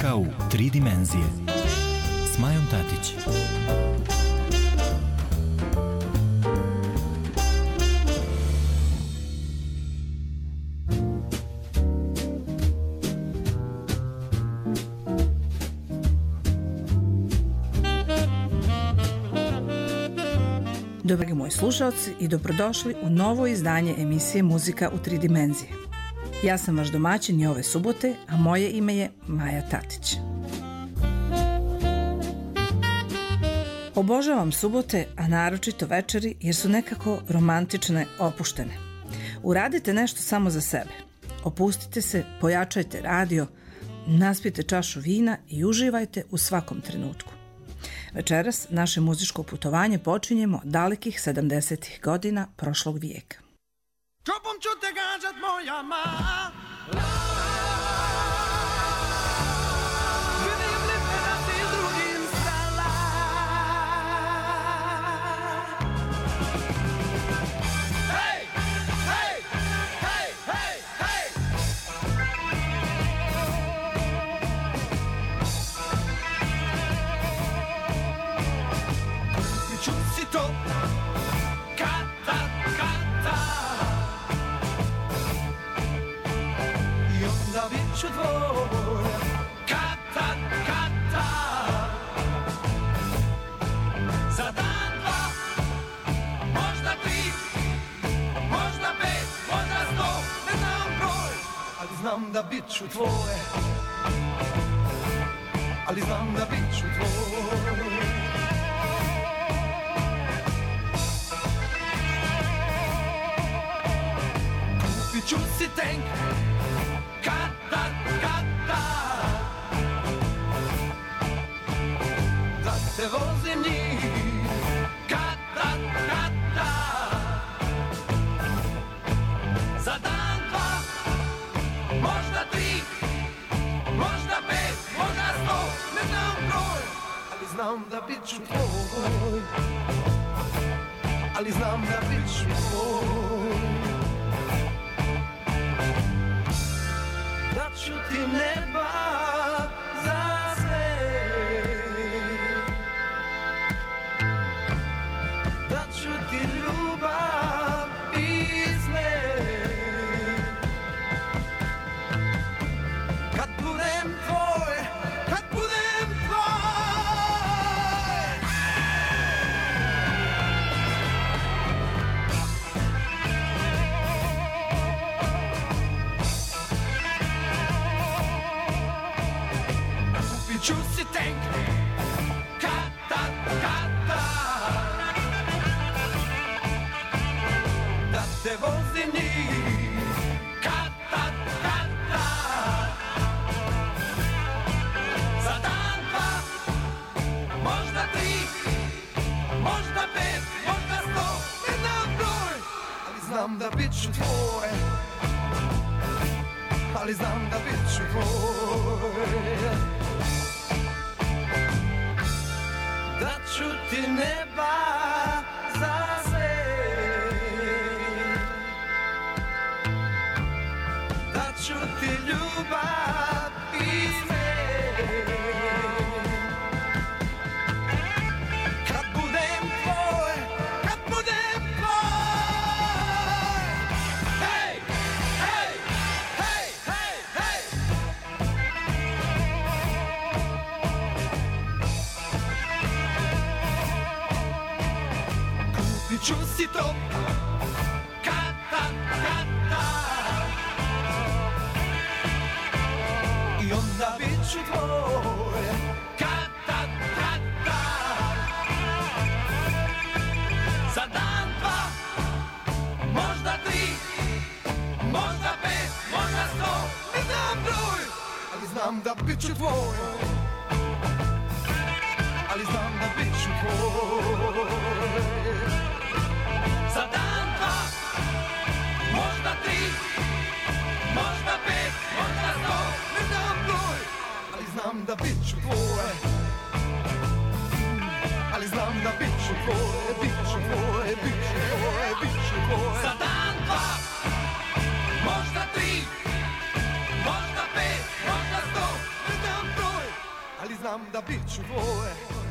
Muzika u 3 dimenzije s Majom Tatić. Dragi moji slušalci i dobrodošli u novo izdanje emisije Muzika u 3 dimenzije. Ja sam vaš domaćin i ove subote, a moje ime je Maja Tatić. Obožavam subote, a naročito večeri jer su nekako romantične, opuštene. Uradite nešto samo za sebe. Opustite se, pojačajte radio, naspite čašu vina i uživajte u svakom trenutku. Večeras naše muzičko putovanje počinjemo dalekih 70. godina prošlog vijeka. Čopom ću te gađat moja ma. Vidim li te da si s drugim stala. Hej, hej, hej, hej, hej. I ču si to kata, kata. I onda bit ću tvoj kata, kata. Za dan, dva, možda tri, možda pet, možda 100, ne znam broj. Ali znam da bit ću tvoj. Ali znam da bit ću tvoj. Kupit ću si tank, kata, kata. Da te vozim njih, kata, kata. Za dan, dva, možda tri, možda pet, možda 100, ne znam broj. Ali znam da bit ću tvoj. Ali znam da bit ću tvoj. Da ću ti neba za sve. Da ću ti ljubav i sve. Kad budem tvoj, kad budem tvoj. Kupit ću si tank, kata, kata. Da te vozim njih, kata, kata. Za dan, dva, možda tri, možda pet, možda 100, ne znam broj. Ali znam da bit ću tvoj. Ali znam da bit ću tvoj. Da ću ti neba za sve. Da ću ti ljubav i sve. Kad budem tvoj, kad budem tvoj. Hej, hej, hej, hej, hej. Kupit ću si to kata, kata. I onda bit ću tvoj kata, kata. Za dan, dva, možda tri, možda pet, možda 100, ne znam broj. Ali znam da bit ću tvoj. Ali znam da bit ću tvoj. Za dan, dva, možda tri, možda pet, možda 100, ne znam broj. Ali znam da bit ću tvoj. Ali znam da bit ću tvoj, bit ću tvoj, bit ću tvoj, bit ću tvoj. Za dan, dva, možda tri, možda pet, možda 100, ne znam broj. znam da bit ću tvoje.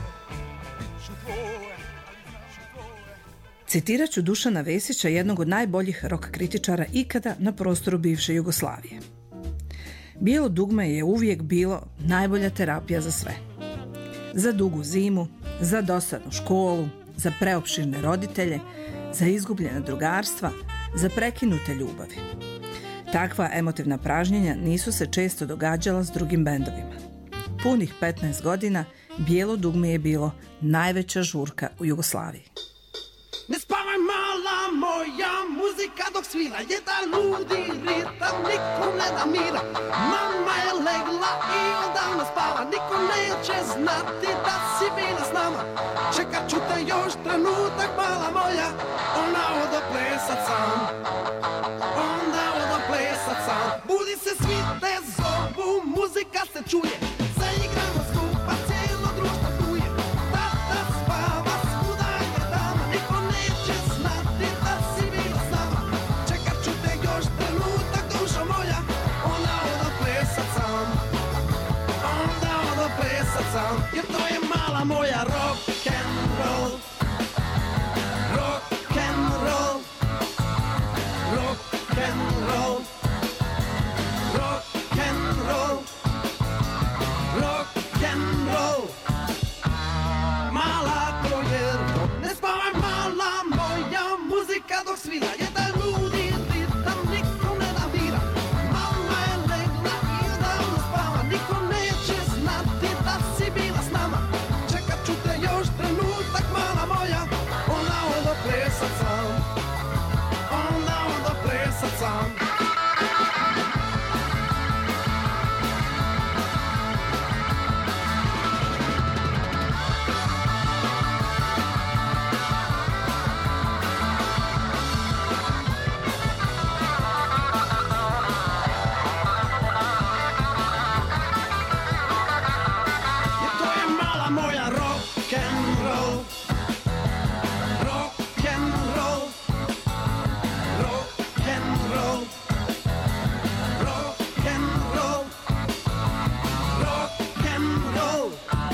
Citirat ću Dušana Vesića, jednog od najboljih rock kritičara ikada na prostoru bivše Jugoslavije. Bijelo dugme je uvijek bilo najbolja terapija za sve. Za dugu zimu, za dosadnu školu, za preopširne roditelje, za izgubljena drugarstva, za prekinute ljubavi. Takva emotivna pražnjenja nisu se često događala s drugim bendovima. Punih 15 godina Bijelo dugme je bilo najveća žurka u Jugoslaviji. Ne spavaj mala moja muzika dok svira, jedan ludi ritam, niko ne da mira. Mama je legla i odavno spava, niko neće znati da si bila s nama. Čekat ću te još trenutak mala moja, ona odo plesat sam, onda odo plesat sam. Budi se, svi te zovu, muzika se čuje, zaigramo skupa, cijelo društvo tuje. Tata spava, svuda je dama, niko neće znati da si bila s nama. Čekat ću te još trenutak, dušo moja, onda odo plesat sam, onda odo plesat sam. Jer to je mala moja rock and roll, rock and roll, rock and roll, rock and roll, rock and roll. Mala to je rock. Ne spavaj mala moja muzika dok svira, jedan ludi ritam, niko ne da mira. Mama je legla i odavno spava, niko neće znati da si bila s nama. Čekat ću te još trenutak mala moja, onda odo plesat sam, onda odo plesat sam. Jer to je mala moja rock and roll, rock and roll, rock and roll, rock and roll, rock and roll.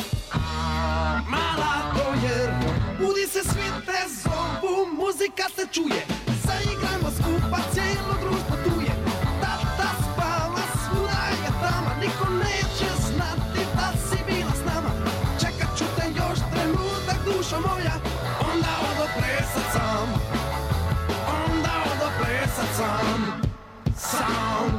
Mala to je rock. Budi se, svi te zovu, muzika se čuje, zaigrajmo skupa, cijelo društvo tuje. Tata spava, svuda je tama, niko neće znati da si bila s nama. Čekat ću te još trenutak, dušo moja, onda odo plesat sam, onda odo plesat sam, sam.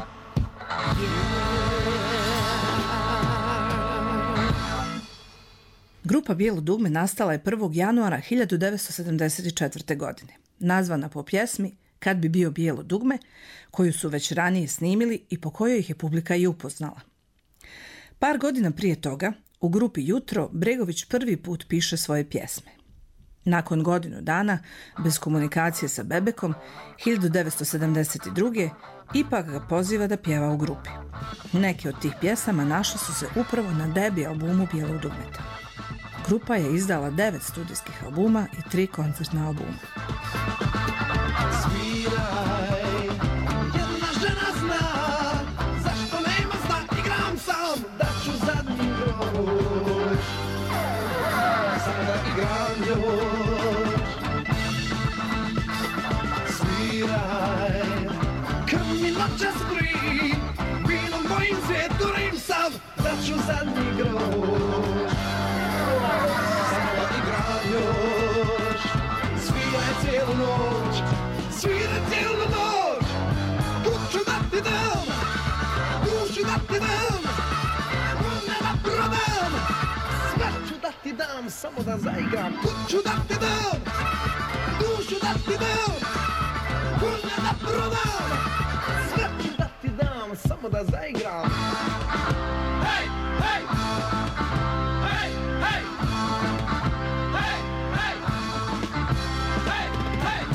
Grupa Bijelo dugme nastala je 1. januara 1974. godine, nazvana po pjesmi Kad bi bio bijelo dugme, koju su već ranije snimili i po kojoj ih je publika i upoznala. Par godina prije toga, u grupi Jutro, Bregović prvi put piše svoje pjesme. Nakon godinu dana, bez komunikacije sa Bebekom, 1972. ipak ga poziva da pjeva u grupi. Neke od tih pjesama našle su se upravo na debi albumu Bijelog dugmeta. Grupa je izdala 9 studijskih albuma i 3 koncertna albuma. Sviraj, jedna žena zna, zašto nema zna, igram sam, da ću zadnji groš, samo da igram još. Sviraj, kad mi noćas gri, vinom mojim zvjeturim sam, da ću zadnji groš, samo da igram još. Sviraj cijelu noć, sviraj cijelu noć, dušu da ti dam, dušu da ti dam, ne da prodam, sve ću da ti dam, samo da zaigram. Dušu da ti dam, dušu da ti dam, ne da prodam, sve ću da ti dam, samo da zaigram. Hej, hej, hej, hej, hej, hej, hej, hej.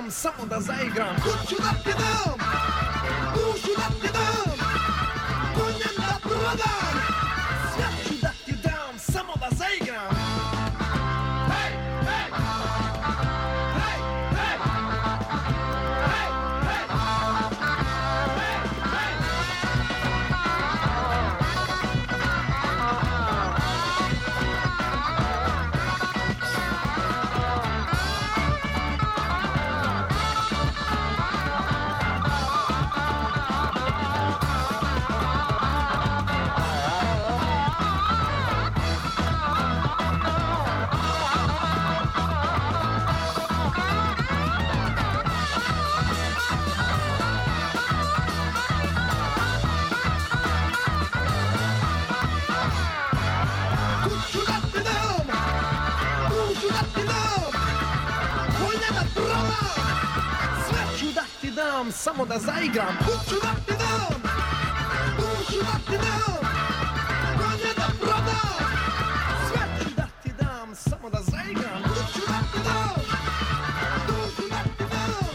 dam, samo da zaigram. Kuću da ti dam, dušu da ti dam, konja da prodam. Sve ću da ti dam, samo da zaigram. Hej, hej, hej, hej, hej, hej, hej, hej. Kuću da ti dam, dušu da ti dam, konja da prodam. Sve ću da ti dam, samo da zaigram. Kuću da ti dam, dušu da ti dam, konja da prodam. Sve ću da ti dam, samo da zaigram. Kuću da ti dam, dušu da ti dam.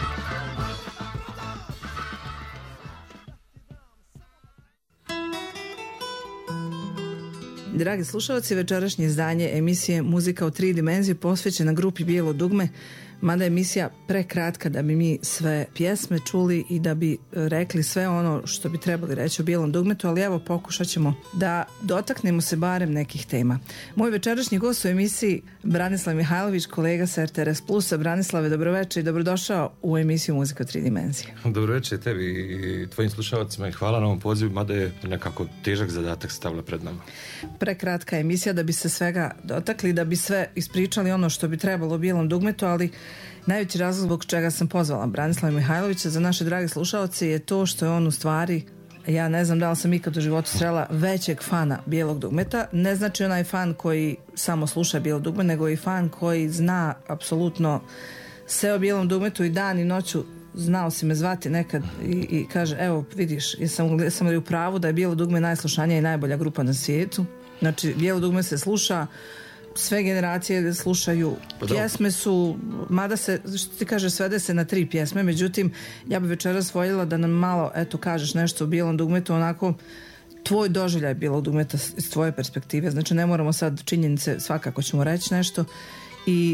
Dragi slušalci, večerašnje izdanje emisije Muzika u 3 dimenzije posvećena grupi Bijelo dugme, mada je emisija prekratka da bi mi sve pjesme čuli i da bi rekli sve ono što bi trebali reći o Bijelom dugmetu, ali evo pokušat ćemo da dotaknemo se barem nekih tema. Moj večerašnji gost u emisiji Branislav Mihajlović, kolega sa RTRS Plusa. Branislave, dobroveče i dobrodošao u emisiju Muzika u 3 dimenzije. Dobroveče tebi i tvojim slušalcima i hvala na ovom pozivu, mada je nekako težak zadatak stavila pred nama. Prekratka emisija da bi se svega dotakli, da bi sve ispričali ono što bi trebalo o Bijelom dugmetu, ali najveći razlog zbog čega sam pozvala Branislava Mihajlovića za naše drage slušalce je to što je on u stvari, ja ne znam da li sam ikad u životu srela većeg fana Bijelog dugmeta. Ne znači onaj fan koji samo sluša Bijelo dugme, nego i fan koji zna apsolutno sve o Bijelom dugmetu i dan i noću. Znao si me zvati nekad i kaže, evo vidiš, jesam li u pravu da je Bijelo dugme najslušanija i najbolja grupa na svijetu. Znači Bijelo dugme se sluša, sve generacije slušaju, pjesme su, mada se, što ti kaže, svede se na 3 pjesme, međutim ja bi večeras voljela da nam malo, eto, kažeš nešto o Bijelom dugmetu, onako tvoj doživljaj Bijelog dugmeta iz tvoje perspektive. Znači ne moramo sad činjenice, svakako ćemo reći nešto i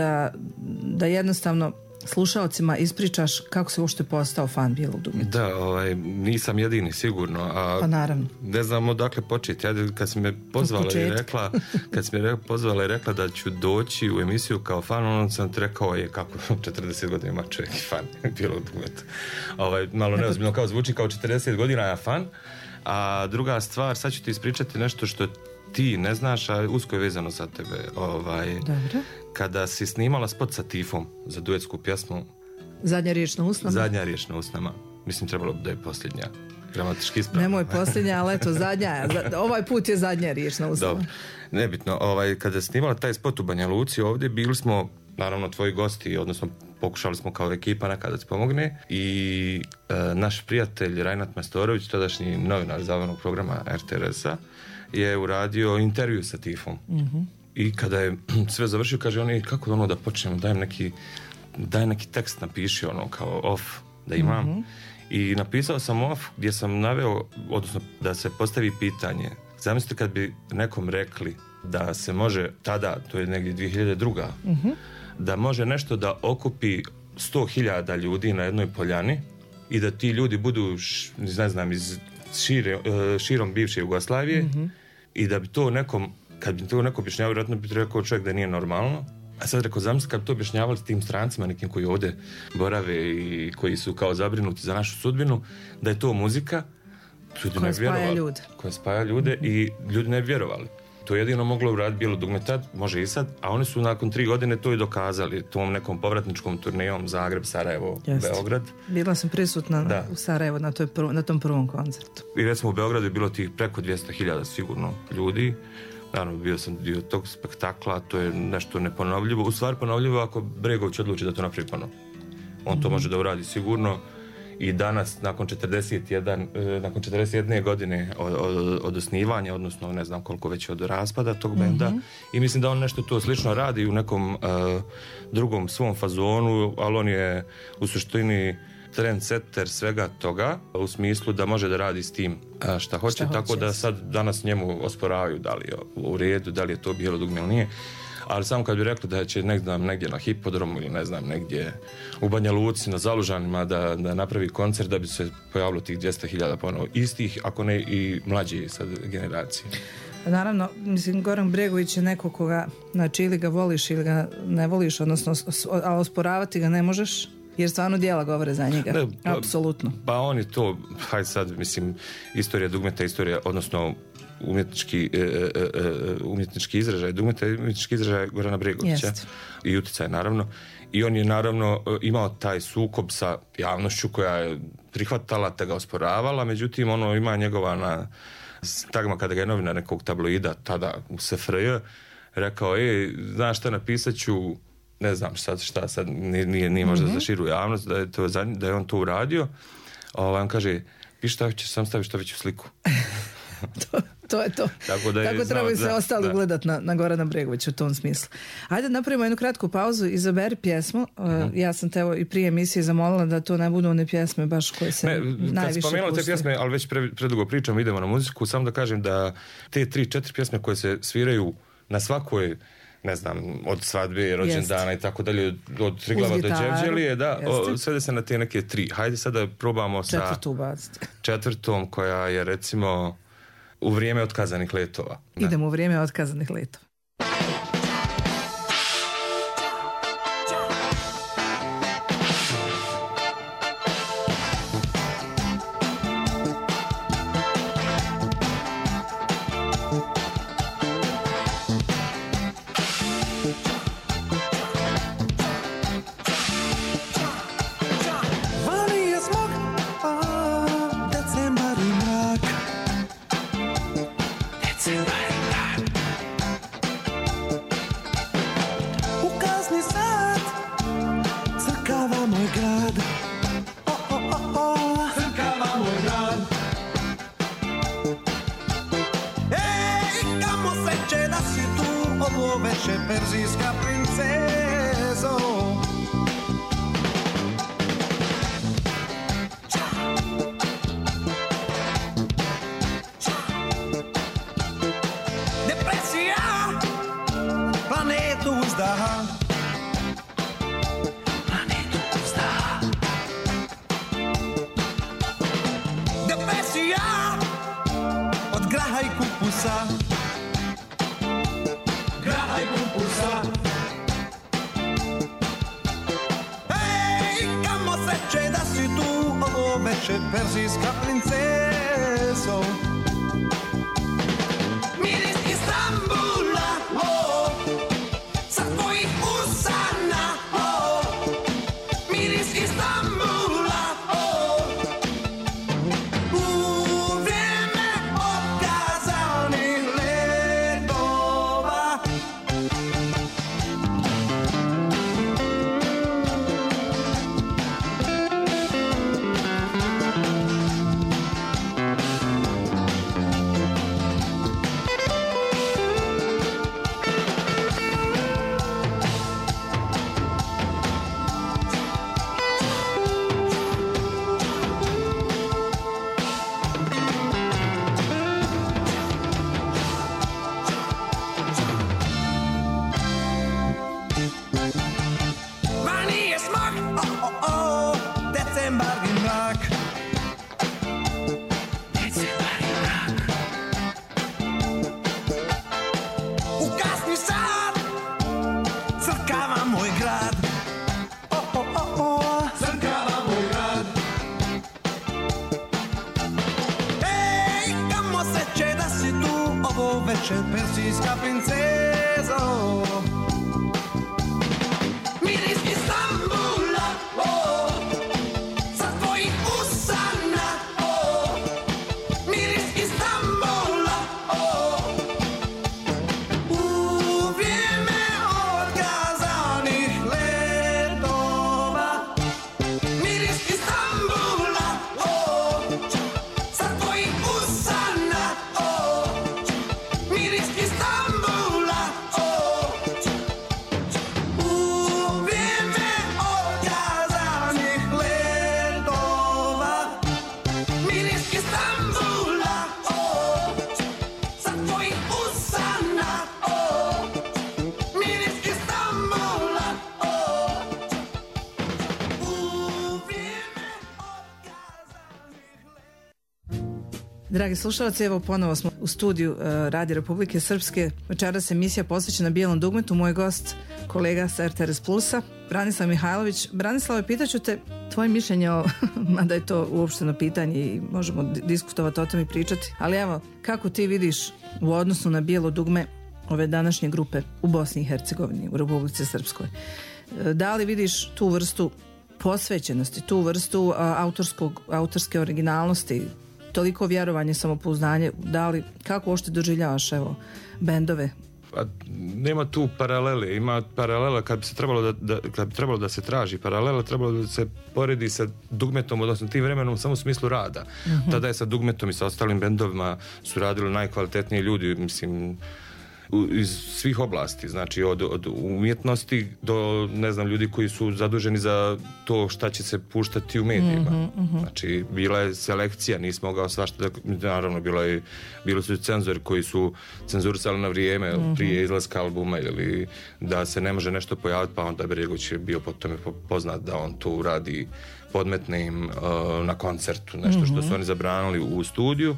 da jednostavno slušalcima ispričaš kako si uopšte postao fan Bijelog dugmeta. Da, nisam jedini sigurno, a pa naravno. Ne znam odakle početi. Ja kad si me pozvala i rekla da ću doći u emisiju kao fan, onda sam ti rekao je kako 40 godina ima čovjek fan Bijelog dugmeta. Malo neozbiljno kao zvuči, kao 40 godina ja fan. A druga stvar, sad ću ti ispričati nešto što ti ne znaš, a usko je vezano za tebe. Dobro. Kada si snimala spot sa Tifom za duetsku pjesmu Zadnja riječ na usnama. Zadnja riječ na usnama. Mislim, trebalo bi da je posljednja. Gramatički ispravno. Nemoj posljednja, ali eto zadnja. Ovaj put je zadnja riječ na usnama. Dobro. Nebitno. Kada si snimala taj spot u Banja Luci ovdje, bili smo, naravno, tvoji gosti, odnosno pokušali smo kao ekipa nekada ti pomogne i naš prijatelj Rajnat Mastorović, tadašnji novinar zabavnog programa RTRS-a, je uradio intervju sa Tifom. Mm-hmm. I kada je sve završio, kaže oni, kako ono da počnemo, daj neki tekst, napiši ono kao off da imam. Mm-hmm. I napisao sam off gdje sam naveo, odnosno da se postavi pitanje. Zamislite kad bi nekom rekli da se može tada, to je negdje 2002. Mm-hmm. da može nešto da okupi 100.000 ljudi na jednoj poljani i da ti ljudi budu, ne znam, iz širom bivše Jugoslavije, mm-hmm. i da bi to nekom, kad bi to neko objašnjavao, vjerojatno bi rekao čovjek da nije normalno. A sad rekao, zamisli kad bi to objašnjavali tim strancima, nekim koji ovdje borave i koji su kao zabrinuti za našu sudbinu, da je to muzika koja spaja ljude i ljudi ne bi vjerovali. To je jedino moglo uraditi Bijelo dugme tad, može i sad, a oni su nakon 3 godine to i dokazali tom nekom povratničkom turnejom Zagreb, Sarajevo, Beograd. Bila sam prisutna u Sarajevu na tom prvom koncertu. I recimo u Beogradu je bilo tih preko 200.000 sigurno ljudi. Naravno, bio sam dio tog spektakla, to je nešto neponovljivo. U stvari ponovljivo ako Bregović odluči da to napravi ponovno. On to može da uradi sigurno i danas nakon 41 godine od osnivanja, odnosno ne znam koliko već od raspada tog benda, i mislim da on nešto to slično radi u nekom drugom svom fazonu, ali on je u suštini trendsetter svega toga, u smislu da može da radi s tim šta hoće, tako da sad danas njemu osporavaju da li je u redu, da li je to bijelo dugme ili nije. Ali samo kad bi rekli da će negdje na hipodromu ili ne znam negdje u Banja Luci na Zalužanima da napravi koncert, da bi se pojavilo tih 200.000 ponovo istih, ako ne i mlađi sad generacije. Naravno, mislim, Goran Bregović je neko koga, znači, ili ga voliš ili ga ne voliš, odnosno, a osporavati ga ne možeš, jer stvarno djela govore za njega. Ne, apsolutno. Pa on je to, hajde sad, mislim, istorija dugmeta, odnosno umjetnički izražaj dugmeta, umjetnički izražaj Gorana Bregovića i uticaj, naravno. I on je, naravno, imao taj sukob sa javnošću koja je prihvatala, te ga osporavala, međutim, ono ima njegova tagma kada ga je novinar nekog tabloida, tada u SFRJ, rekao, znaš šta, napisat ću, ne znam šta sad, nije možda za širu javnost, da je on to uradio. On kaže, piš šta ćeš sam staviti što veću sliku. To je to. Tako trebaju se ostali gledati na Gorana Bregovića u tom smislu. Ajde napravimo jednu kratku pauzu, izaberi pjesmu. Ja sam te evo i prije emisije zamolila da to ne budu one pjesme baš koje se najviše spomenula te pjesme, ali već predugo pričamo, idemo na muziku, samo da kažem da te 3-4 pjesme koje se sviraju na svakoj, ne znam, od svadbe, rođendana i tako dalje, od Triglava do Đevđelije, svede se na te neke 3. Hajde sad da probamo sa četvrtom, koja je recimo U vrijeme otkazanih letova. Idemo u vrijeme otkazanih letova. Perzijska princeso, miris Istambula, sa tvojih usana, miris Istambula, u vrijeme otkazanih letova. Perzijska princezo, miris Istambula, sa tvojih usana, miris Istambula, u vrijeme otkazanih letova, miris Istambula. Dragi slušalci, evo ponovo smo u studiju Radija Republike Srpske. Večeras emisija posvećena Bijelom dugmetu. Moj gost, kolega sa RTRS Plusa, Branislav Mihajlović. Branislave, pitaću te tvoje mišljenje o, mada je to uopšteno pitanje i možemo diskutovati o tome i pričati, ali evo, kako ti vidiš u odnosu na bijelo dugme ove današnje grupe u Bosni i Hercegovini, u Republici Srpskoj? Da li vidiš tu vrstu posvećenosti, tu vrstu autorske originalnosti, toliko vjerovanje, samopouzdanje, kako uopšte doživljavaš evo bendove? Pa, nema tu paralele, ima paralela kad bi trebalo da se traži paralela, trebalo da se poredi sa dugmetom, odnosno tim vremenom samo u smislu rada. Tada je sa dugmetom i sa ostalim bendovima su radili najkvalitetniji ljudi, mislim, iz svih oblasti, znači od umjetnosti do, ne znam, ljudi koji su zaduženi za to šta će se puštati u medijima. Znači, bila je selekcija, nisi mogao svašta, naravno, bili su cenzori koji su cenzurisali na vrijeme prije izlaska albuma, ili da se ne može nešto pojaviti, pa onda Bregović je bio po tome poznat da on to radi, podmetne im na koncertu, nešto što su oni zabranili u studiju.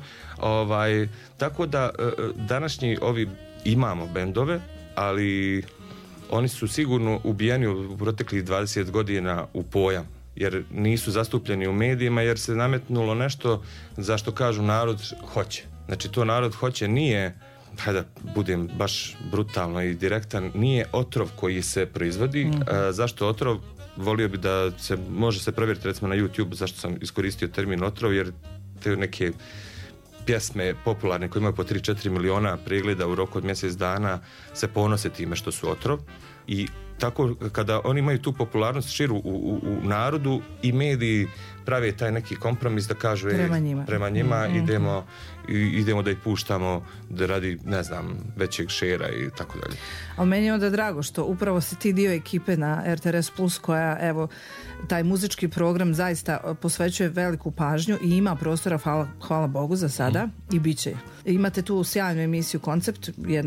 Tako da današnji ovi imamo bendove, ali oni su sigurno ubijeni u proteklih 20 godina u pojam, jer nisu zastupljeni u medijima, jer se nametnulo nešto za što kažu narod hoće. Znači, to narod hoće nije, hajde da budem baš brutalno i direktan, nije otrov koji se proizvodi. Zašto otrov? Volio bi da se može se provjeriti recimo na YouTube zašto sam iskoristio termin otrov, jer te neke pjesme popularne koje imaju po 3-4 miliona pregleda u roku od mjesec dana se ponose time što su otrov, i tako kada oni imaju tu popularnost širu u narodu i mediji prave taj neki kompromis da kažu prema njima idemo da ih puštamo da radi, ne znam, većeg šera i tako dalje. Ali meni je onda drago što upravo si ti dio ekipe na RTRS Plus koja, evo, taj muzički program zaista posvećuje veliku pažnju i ima prostora, hvala Bogu za sada, i bit će. Imate tu sjajnu emisiju Koncept,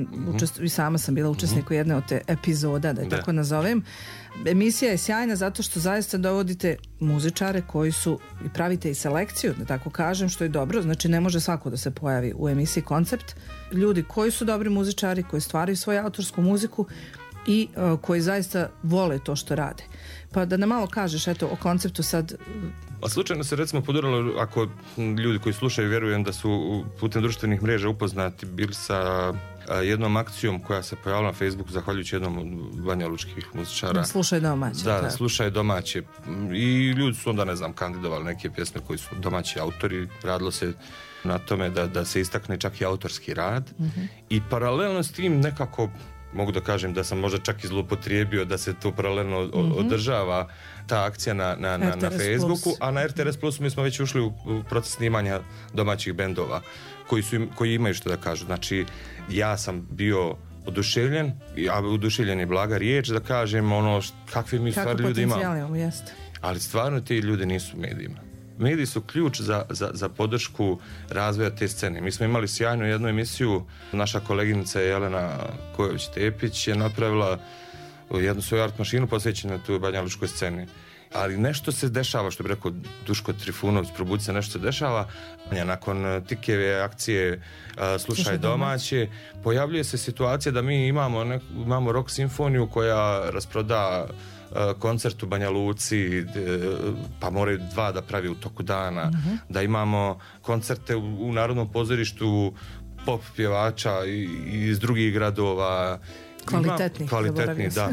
i sama sam bila učesnik u jedne od te epizoda, da je tako nazovem. Emisija je sjajna zato što zaista dovodite muzičare koji su, i pravite i selekciju, da tako kažem, što je dobro, znači ne može svako da se pojavi u emisiji Koncept. Ljudi koji su dobri muzičari, koji stvaraju svoju autorsku muziku i koji zaista vole to što rade. Pa da nam malo kažeš, eto, o Konceptu sad. A slučajno se recimo poduralo, ako ljudi koji slušaju, vjerujem da su putem društvenih mreža upoznati bili sa jednom akcijom koja se pojavila na Facebooku zahvaljujući jednom od banjalučkih muzičara. Slušaj domaće. Da, slušaj domaće. I ljudi su onda, ne znam, kandidovali neke pjesme koji su domaći autori. Radilo se na tome da se istakne čak i autorski rad. I paralelno s tim nekako mogu da kažem da sam možda čak i zloupotrijebio da se to paralelno održava ta akcija na Facebooku, a na RTRS Plusu mi smo već ušli u proces snimanja domaćih bendova koji imaju što da kažu. Znači, ja sam bio oduševljen, a oduševljen je blaga riječ, da kažem kakvi mi stvari ljudi imamo. Ali stvarno ti ljudi nisu medijima. Mediji su ključ za podršku razvoja te scene. Mi smo imali sjajnu jednu emisiju, naša koleginica Jelena Kojović-Tepić je napravila jednu svoju art mašinu posvećenu tu banjalučkoj sceni. Ali nešto se dešava, što bi rekao Duško Trifunović, probudi se, nešto se dešava. Nakon Tikeve akcije Slušaj domaće, pojavljuje se situacija da mi imamo rock simfoniju koja rasproda koncert u Banja Luci, pa moraju 2 da pravi u toku dana, da imamo koncerte u Narodnom pozorištu pop pjevača iz drugih gradova, kvalitetni, da.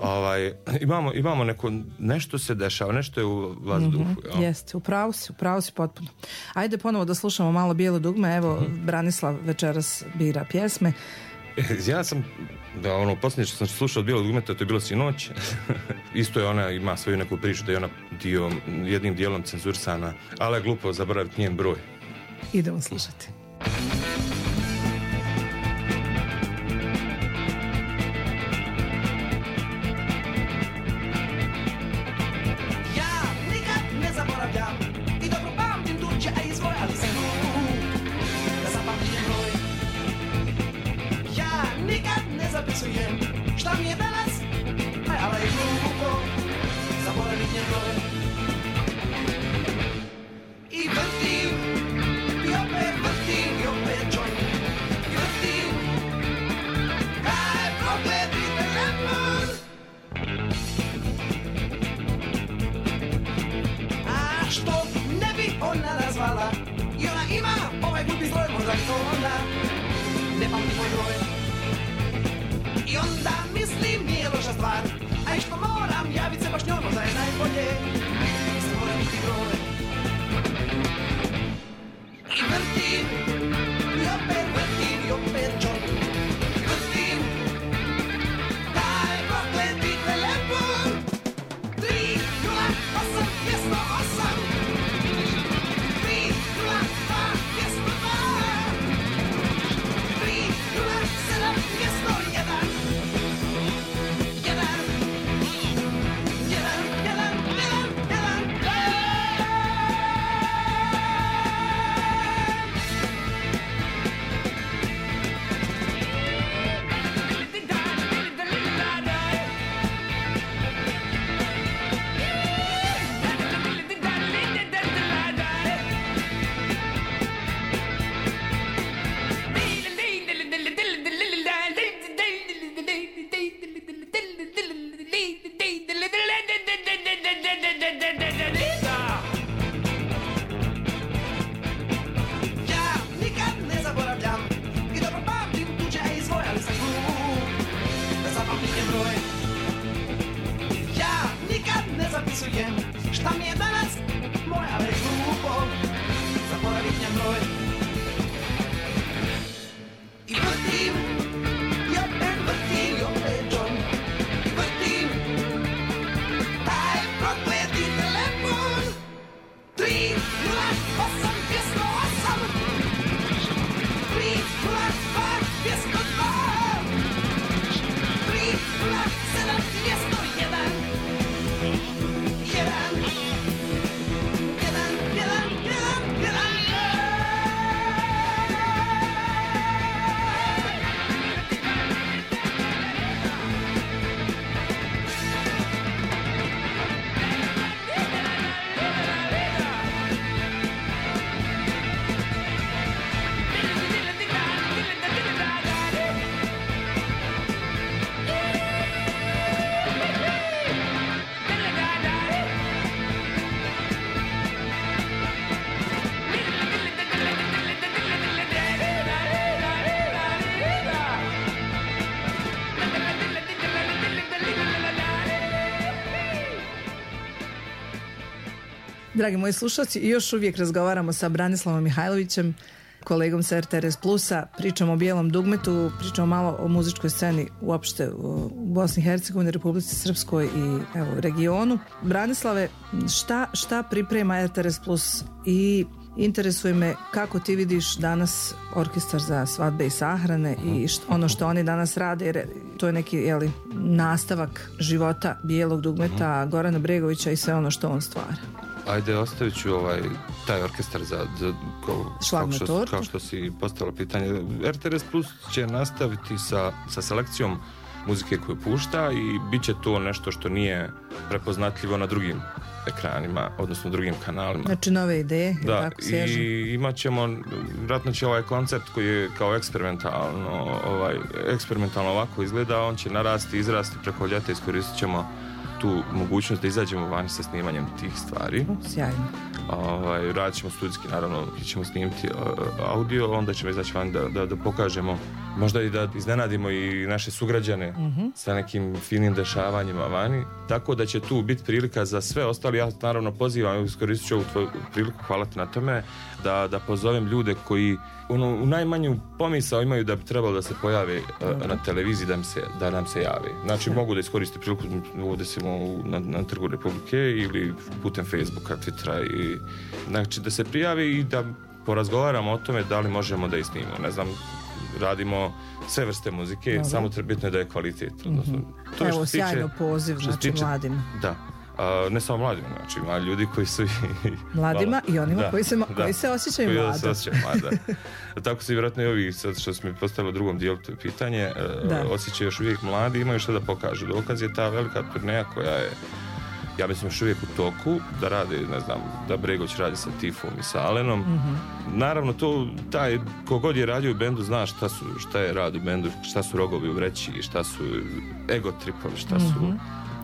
Imamo nešto se dešava, nešto je u vazduhu. Jeste, upravo si potpuno. Ajde ponovo da slušamo malo Bijelo dugme, evo Branislav večeras bira pjesme. Ja sam, posljednje što sam slušao od Bijelog dugmeta, to je bilo sinoć. Isto je ona, ima svoju neku priču da je ona jednim dijelom cenzurisana, ali je glupo zaboraviti njen broj. Idemo slušati. Šta mi je danas? Ale je glupo zaboravit njegove. I vrtim, i opet vrtim. zapamti moj broj. I onda mislim nije loša stvar, a i što moram javit se baš njono da je najbolje. Nisam moram biti broj. I vrtim, i opet John. Vrtim, taj prokleti telefon. 308 208 šta mi je danas moja već glupo, zaboravit njem broj. I vrtim, i opet John. Vrtim, taj prokleti telefon. 308 208 Dragi moji slušalci, još uvijek razgovaramo sa Branislavom Mihajlovićem, kolegom sa RTS Plusa, pričamo o Bijelom dugmetu, pričamo malo o muzičkoj sceni uopšte u Bosni i Hercegovini, Republici Srpskoj i evo, regionu. Branislave, šta priprema RTS Plus i interesuje me kako ti vidiš danas orkestar za svadbe i sahrane i ono što oni danas rade, jer to je neki nastavak života Bijelog dugmeta, Gorana Bregovića i sve ono što on stvara. Ajde, ostavit ću taj orkestar za kao što si postavila pitanje. RTS Plus će nastaviti sa selekcijom muzike koju pušta i bit će to nešto što nije prepoznatljivo na drugim ekranima, odnosno drugim kanalima. Znači nove ideje, da, tako svježe. I imat ćemo, vratno će ovaj koncept koji je kao eksperimentalno ovako izgleda, on će narasti, izrasti preko ljeta, iskoristit ćemo tu mogućnost da izađemo van sa snimanjem tih stvari. Sjajno. Radit ćemo studijski, naravno, ćemo snimiti audio, onda ćemo izaći van da pokažemo, možda i da iznenadimo i naše sugrađane sa nekim finim dešavanjima vani, tako da će tu biti prilika za sve ostali. Ja naravno pozivam, iskoristit ću ovu tvoju priliku, hvala ti na tome, da pozovem ljude koji u najmanju pomisao imaju da bi trebalo da se pojave na televiziji, da nam se jave. Znači mogu da iskoriste priliku ovdje na Trgu Republike ili putem Facebooka, Twittera i znači da se prijave i da porazgovaramo o tome da li možemo da snimimo. Ne znam, radimo sve vrste muzike, samo bitno je da je kvalitet. To evo, sjajno poziv, znači mladima. Da. Ne samo mladima, znači ima ljudi koji su mladima i onima koji se osjećaju mlado. Tako se vjerojatno i ovi, sad što smo mi postavili u drugom dijelu to pitanje, osjećaju još uvijek mladi, imaju što da pokažu. Dokaz je ta velika turneja koja je, ja mislim, još uvijek u toku, da rade, ne znam, da Bregović radi sa Tifom i sa Alenom. Naravno, taj kogod je radio u bendu zna šta je rad u bendu, šta su rogovi u vreći, šta su ego tripovi, šta su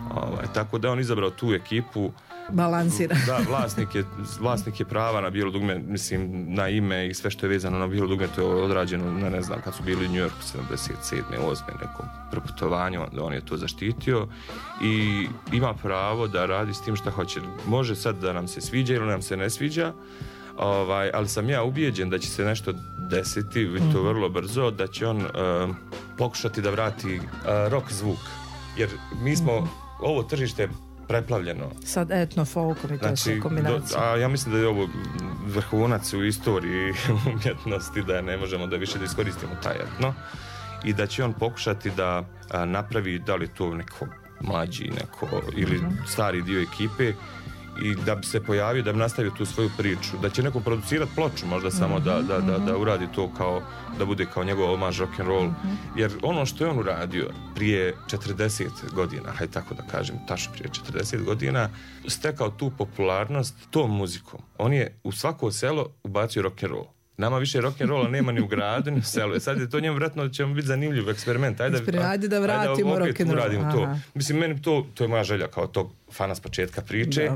Tako da on izabrao tu ekipu. Balansira. Da, vlasnik je prava na bijelo dugme, mislim, na ime i sve što je vezano na bijelo dugme, to je odrađeno, ne znam, kad su bili u New Yorku 77. 8. nekom proputovanju, onda on je to zaštitio i ima pravo da radi s tim šta hoće. Može sad da nam se sviđa ili nam se ne sviđa, ali sam ja ubijeđen da će se nešto desiti, i to vrlo brzo, da će on pokušati da vrati rock zvuk. Jer mi smo, ovo tržište je preplavljeno. Sad etno-folkom i to je kombinacija. Ja mislim da je ovo vrhunac u istoriji umjetnosti, da ne možemo da više da iskoristimo taj etno. I da će on pokušati da napravi, da li to neko mlađi, neko ili stari dio ekipe, i da bi se pojavio, da bi nastavio tu svoju priču, da će neko producirati ploču možda samo da uradi to kao, da bude kao njegov omaž rock'n'roll, jer ono što je on uradio prije 40 godina, hajde tako da kažem, tačno prije 40 godina, stekao tu popularnost tom muzikom. On je u svako selo ubacio rock'n'roll. Nama više rock'n'rolla nema ni u gradu, ni u selu. Sad je to njemu vjerojatno će biti zanimljiv eksperiment. Ajde da vratimo rock'n'roll. To. Mislim, meni to je moja želja kao tog fana s početka priče.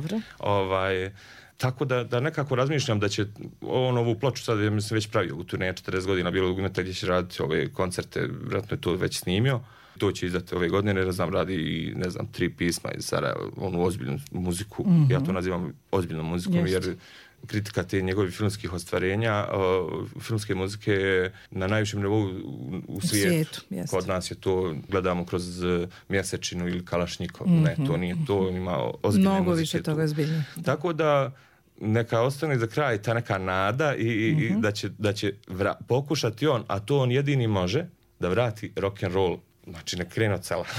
Tako da nekako razmišljam da će ovu ploču sad, ja mislim, već pravio u turneje 40 godina bilo dugmeta gdje će raditi ove koncerte, vjerojatno je to već snimio. To će izdati ove godine, ne znam, radi i, ne znam, 3 pisma iz Sarajeva, onu ozbiljnu muziku. Ja to nazivam ozbiljnom muzikom, jer kritika te njegovih filmskih ostvarenja, filmske muzike je na najvišem nivou u svijetu. Kod nas je to, gledamo kroz Mjesečinu ili Kalašnjikov. Ne, to nije to, ima ozbiljne mnogo muzike. Više toga ozbiljnije. Tako da neka ostane za kraj ta neka nada i da će pokušati on, a to on jedini može, da vrati rock'n'roll. Znači, ne krene od sela.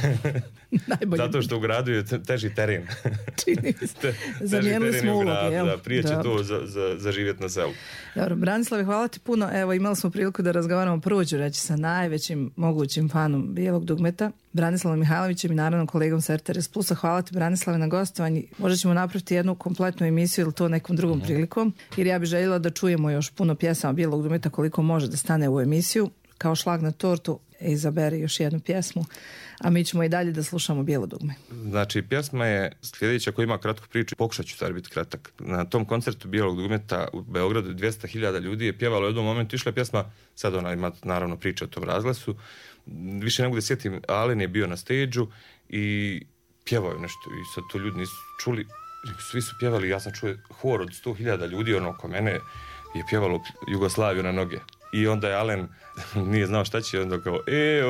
Zato što u gradu je teži teren. Čini se. Zamijenili smo uloge, jel? Da, prije će to za živjeti na selu. Dobro, Branislave, hvala ti puno. Evo, imali smo priliku da razgovaramo, prvo ću reći, sa najvećim mogućim fanom bijelog dugmeta, Branislavom Mihajlovićem i naravno kolegom sa RTS Plusa. Hvala ti, Branislave, na gostovanju. Možda ćemo napraviti jednu kompletnu emisiju ili to nekom drugom prilikom, jer ja bih željela da čujemo još puno pjesama bijelog dugmeta koliko može da stane u emisiju. Kao šlag na tortu izaberi još jednu pjesmu, a mi ćemo i dalje da slušamo bijelo dugme. Znači, pjesma je sljedeća koja ima kratku priču, pokušat ću stvari biti kratak. Na tom koncertu bijelog dugmeta u Beogradu 200.000 ljudi je pjevalo u jednom momentu, išla je pjesma, sad ona ima naravno priča o tom razglasu, više ne mogu da sjetim, Alen je bio na stage-u i pjevao je nešto i sad to ljudi nisu čuli, svi su pjevali, ja sam čuo hor od 100.000 ljudi, ono oko mene je pjevalo Jugoslaviju na noge. I onda je Alen nije znao šta će, onda kao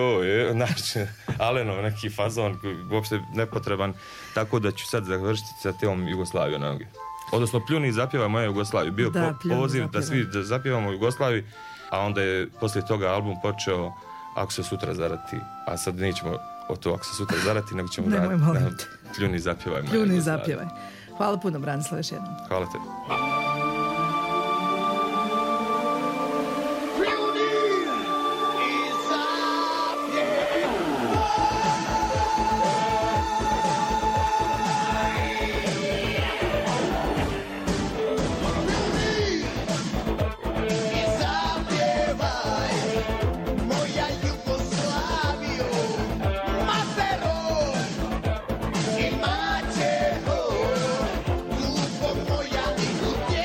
znači Alenov neki fazon uopšte nepotreban, tako da ću sad završiti sa temom Jugoslaviju na noge. Odnosno Pljuni i zapjevaj moja Jugoslaviju. Bio poziv da svi zapjevamo Jugoslaviju, a onda je poslije toga album počeo Ako se sutra zarati, a sad nećemo o to Ako se sutra zarati, nego ćemo raditi Pljuni i zapjevaj moja Jugoslaviju. Pljuni i zapjevaj. Hvala puno, Branislav, još jednom. Hvala tebi. Yeah.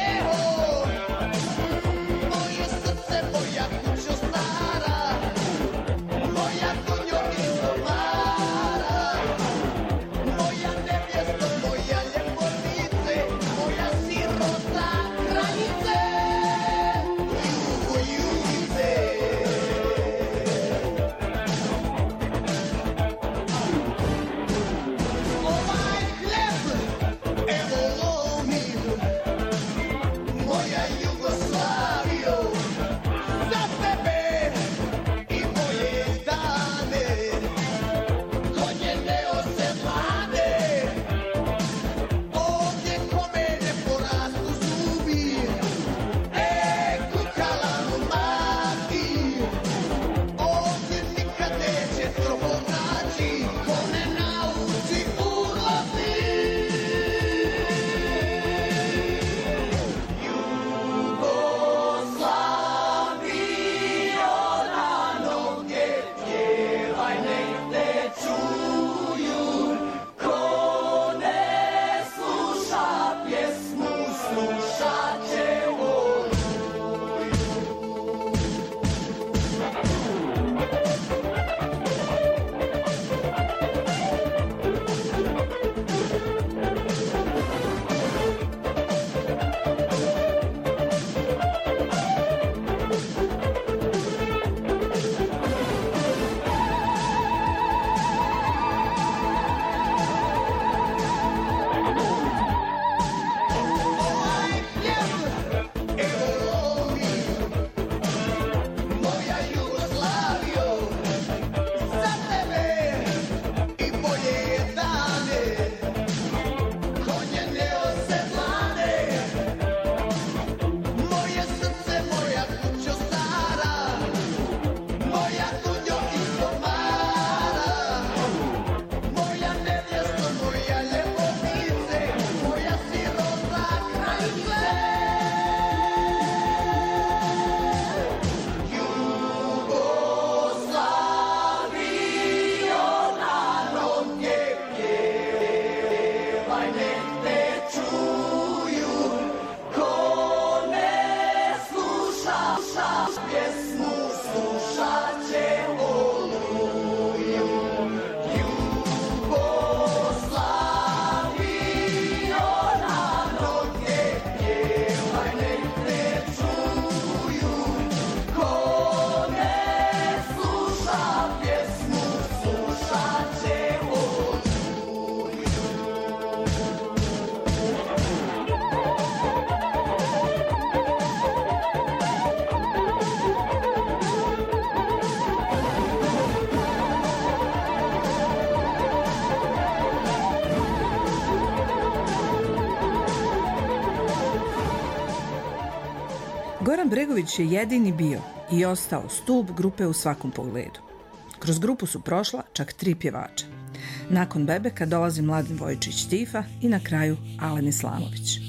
Goran Bregović je jedini bio i ostao stub grupe u svakom pogledu. Kroz grupu su prošla čak 3 pjevača. Nakon Bebeka dolazi Mladen Vojčić Tifa i na kraju Alen Islamović.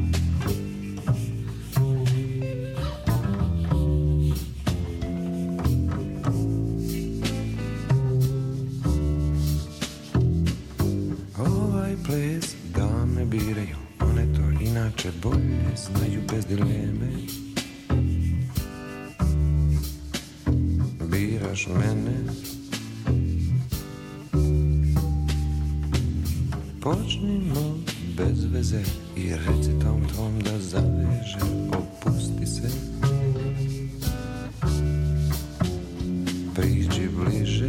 Ovaj ples dame biraju, one to inače bolje znaju bez dileme. Biraš mene, počnimo bez veze i reci tom da zaveže, opusti se. Priđi bliže,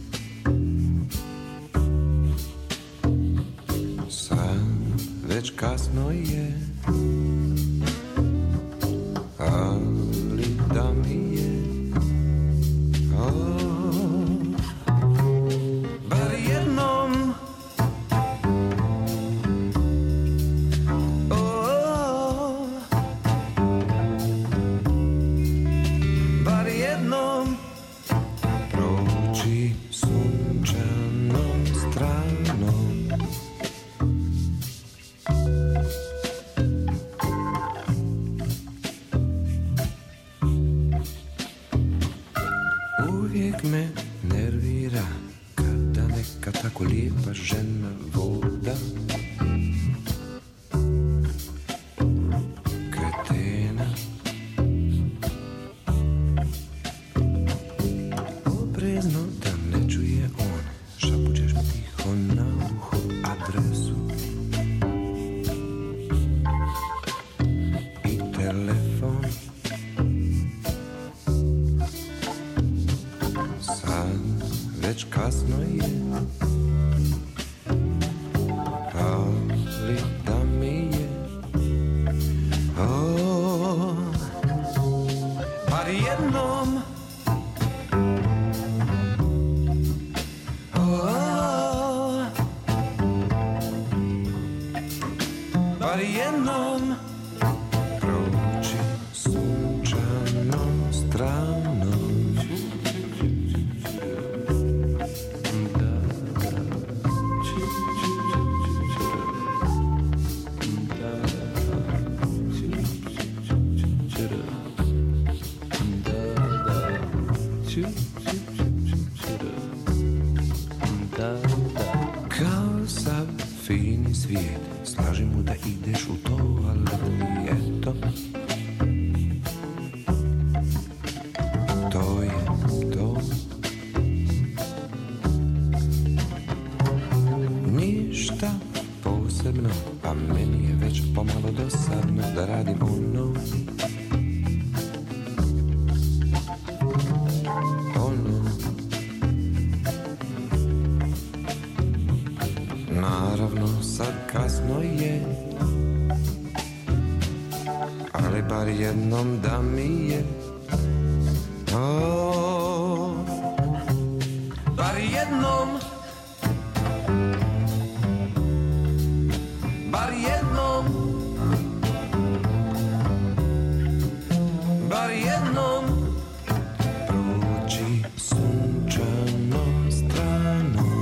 sad već kasno je, ali da mi je. Bar jednom, bar jednom proći sunčanom stranom. Uvijek me nervira kada neka tako lijepa žena voda kretena. Oprezno da ne čuje on, šapućeš mi tiho na uho adresu i telefon. Sad već kasno je, ali da mi je. Bar jednom, bar jednom proći sunčanom stranom. Kao sav fini svijet, slaži mu da ideš u toalet i eto, to je to. Ništa posebno, a meni je već pomalo dosadno da radim ono. Naravno sad kasno je, ali bar jednom da mi je. Bar jednom, bar jednom, bar jednom proći sunčanom stranom.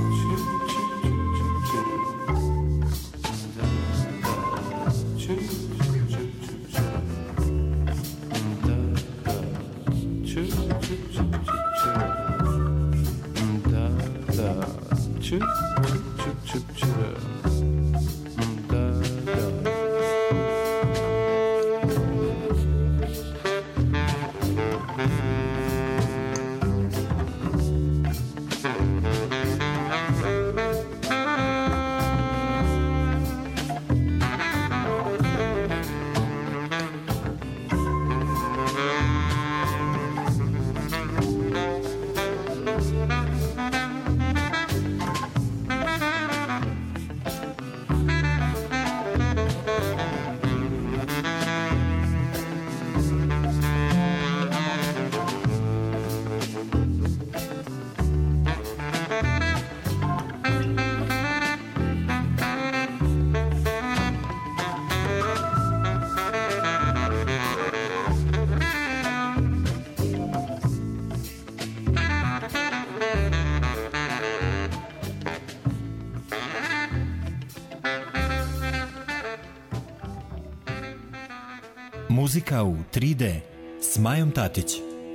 Muzika u 3D s Majom Tatić.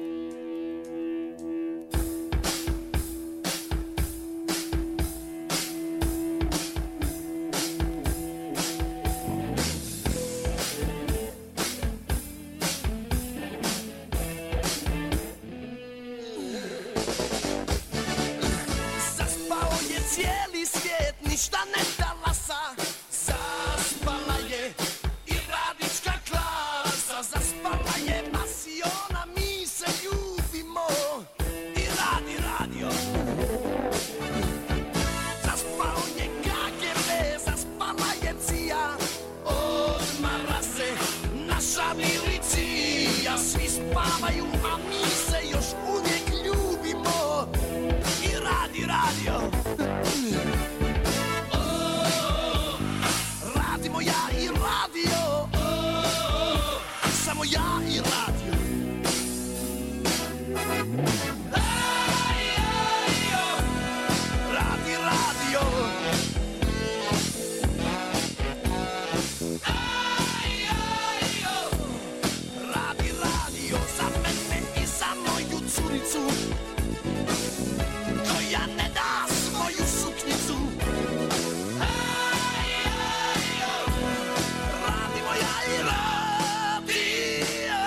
Zaspao je cijeli svijet, ništa ne talasa. Zaspala je i radnička klasa. Zaspala je pasiona, mi se ljubimo i radi radio. Zaspao je KGB, zaspala je CIA. Odmara se naša milicija. Svi spavaju, a mi se još uvijek ljubimo i radi radio. Radimo ja i radio. Samo ja i radio. Radi radio. Radi radio za mene i za moju curicu koja ne da svoju suknicu. Radimo ja i radio.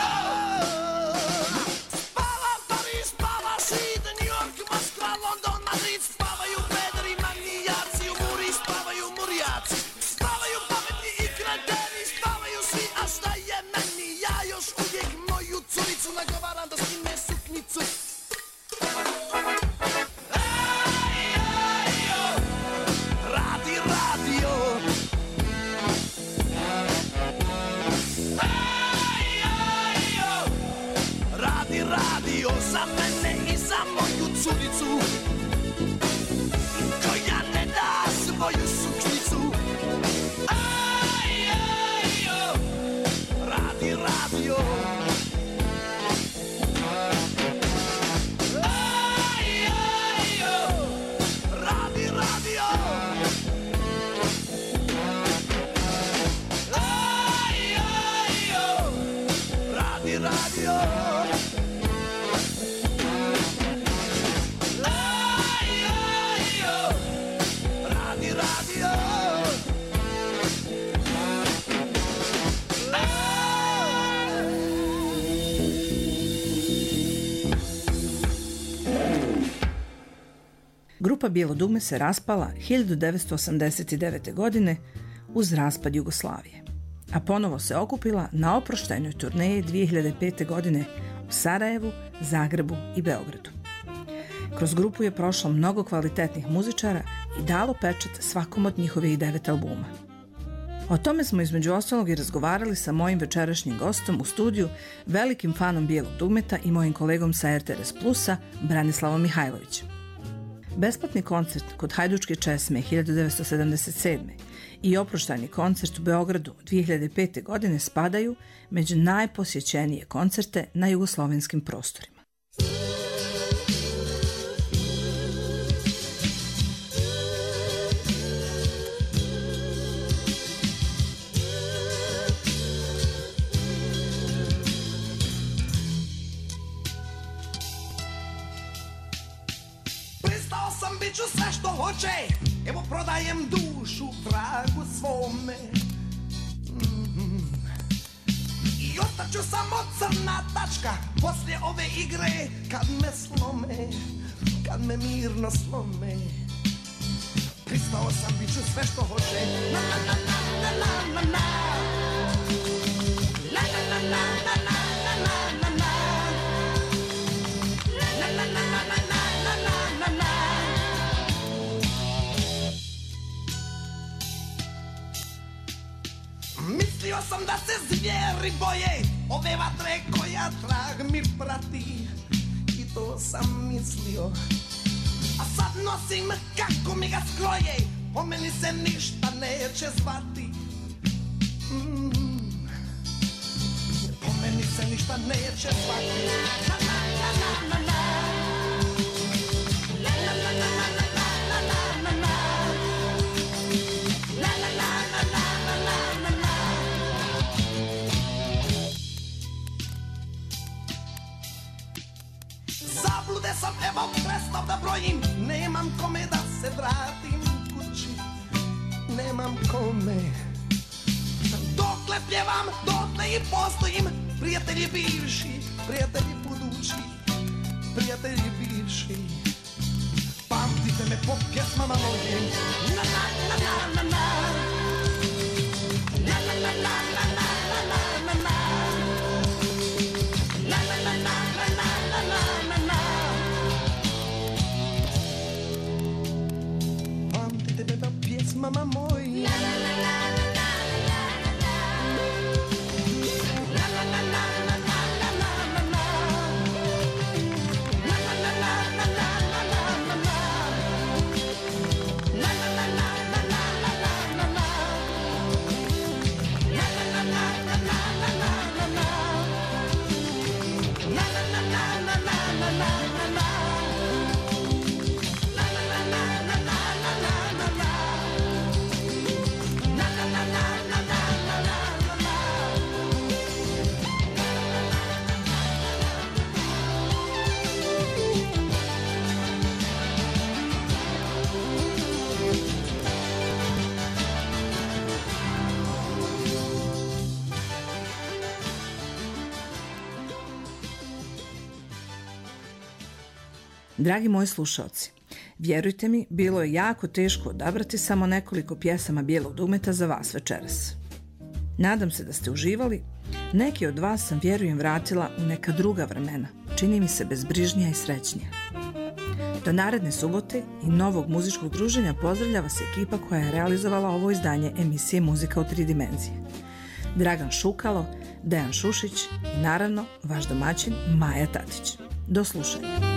Spava Pariz, spava Sid, New York, Moskva, London, Madrid. Spavaju pederi, manijaci, u muri spavaju murijaci. Spavaju pametni i kreteni, spavaju svi, a šta je meni? Ja još uvijek moju curicu nagovaram da skine suknicu. Radi radio. Radi radio za mene i za moju curicu koja ne da svoju suknicu. Radi radio. Radi radio. Radi radio. Radi radio. Grupa Bijelo dugme se raspala 1989. godine uz raspad Jugoslavije, a ponovo se okupila na oproštajnoj turneji 2005. godine u Sarajevu, Zagrebu i Beogradu. Kroz grupu je prošlo mnogo kvalitetnih muzičara i dalo pečat svakom od njihovih 9 albuma. O tome smo između ostalog i razgovarali sa mojim večerašnjim gostom u studiju, velikim fanom Bijelog dugmeta i mojim kolegom sa RTS Plusa, Branislavom Mihajlovićem. Besplatni koncert kod Hajdučke česme 1977. i oproštajni koncert u Beogradu 2005. godine spadaju među najposjećenije koncerte na jugoslovenskim prostorima. Pristao sam, bit ću sve što hoće. Evo prodajem dušu vragu svome. I ostaću samo crna tačka poslije ove igre kad me slome, kad me mirno slome. Pristao sam, bit ću sve što hoće. Na na na na na na na. La la la la la la la la la. La la la la la la la la la. Mislio sam da se zvijeri boje ove vatre koja trag mi prati. I to sam mislio. A sad nosim kako mi ga skroje. Po meni se ništa neće zvati. Po meni se ništa neće zvati. Na na na na na na. La la la la la la la la la. La la la la la la la la. nemam kome. Dokle pjevam, dotle i postojim. Prijatelji bivši, prijatelji budući, prijatelji bivši. Pamtite me po pjesmama mojim. Na na na na na na. Na na na na na na na na na. Na na na na na na na na. Pamtite me po pjesmama mojim. Na na na na. Dragi moji slušalci, vjerujte mi, bilo je jako teško odabrati samo nekoliko pjesama bijelog dugmeta za vas večeras. Nadam se da ste uživali. Neki od vas sam, vjerujem, vratila u neka druga vremena. Čini mi se bezbrižnija i srećnija. Do naredne subote i novog muzičkog druženja pozdravlja vas ekipa koja je realizovala ovo izdanje emisije Muzika u 3 dimenzije. Dragan Šukalo, Dejan Šušić i naravno vaš domaćin Maja Tatić. Do slušanja.